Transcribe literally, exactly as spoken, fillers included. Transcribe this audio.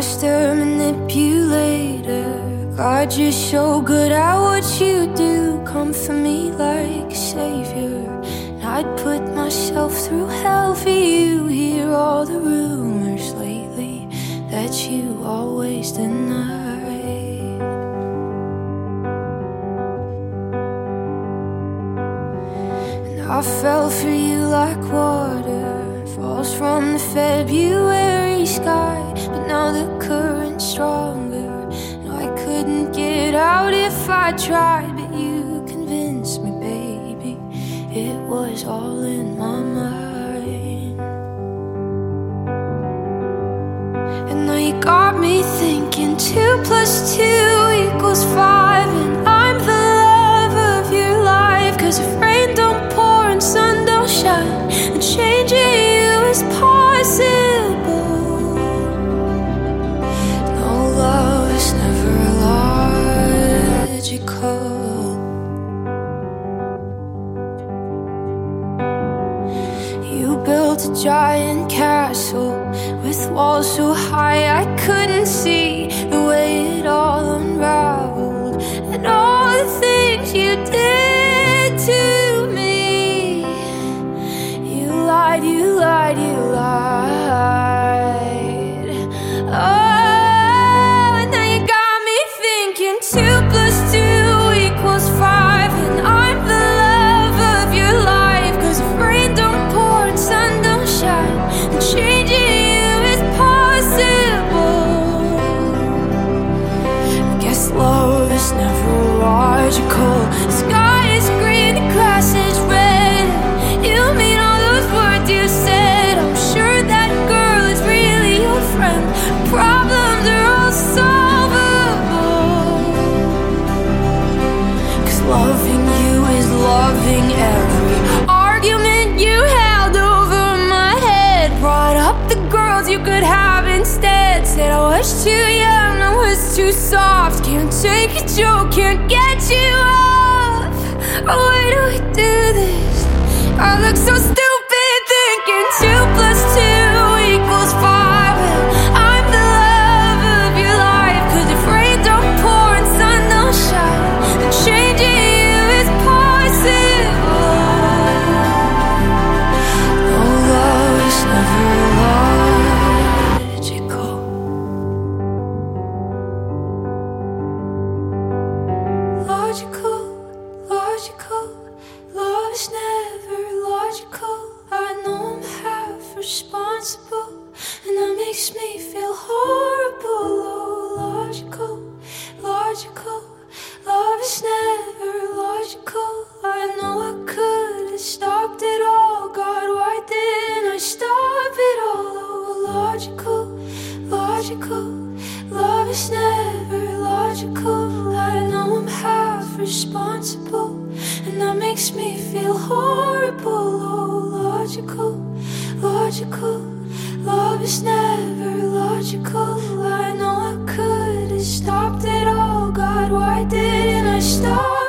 master manipulator. God, you're so good at what you do. Come for me like a savior, and I'd put myself through hell for you. Hear all the rumors lately that you always denied. And I fell for you like water falls from the February sky. But now the current's stronger, and I couldn't get out if I tried. But you convinced me, baby, it was all in my mind. And now you got me thinking two plus two equals five, and I'm the love of your life. Cause if rain don't pour and sun don't shine, then changing you is possible. No, love is never logical. You built a giant castle with walls so high I couldn't see the way it all unraveled, and all the things you did to me. You lied, you lied, you lied. Oh, and now you got me thinking two plus two equals five, and I'm the love of your life. Cause if rain don't pour and sun don't shine, then changing you is possible. I guess love is never logical. The sky is green, the grass is red. You mean all those words you said. I'm sure that girl is really your friend. Problems are all solvable. Cause loving you is loving every argument you held over my head. Brought up the girls you could have instead. Said I was too young, I was too soft. Can't take a joke, can't get you off. Why do we do this? I look so stupid thinking two plus two equals five, and I'm the love of your life. Cause if rain don't pour and sun don't shine, then changing you is possible. No, love is never logical. Logical, logical. Love is never logical. I know I'm half responsible, and that makes me feel horrible. Oh, logical, logical. Love is never logical. I know I could have stopped it all. God, why didn't I stop it all? Oh, logical, logical. Love is never logical. I know I'm half responsible, and that makes me feel horrible. Oh, logical, logical. Love is never logical. I know I could have stopped it all. God, why didn't I stop?